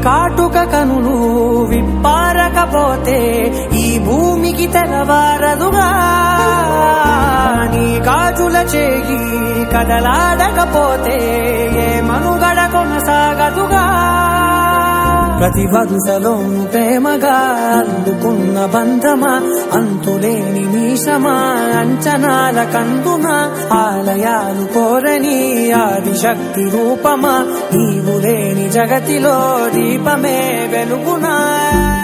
కాటుక కనులు విప్పారకపోతే ఈ భూమికి తెలవారదుగా నీ గాజుల చేయి కదలాడకపోతే ఏ మనుగడ కొనసాగదుగా ప్రతి వరుసలోను ప్రేమగా అందుకున్న బంధమా అంతులేని మీసమా అంచనాల కందున ఆలయాలు కోరని ఆదిశక్తి రూపమా నీవు లేని జగతిలో దీపమే వెలుగునా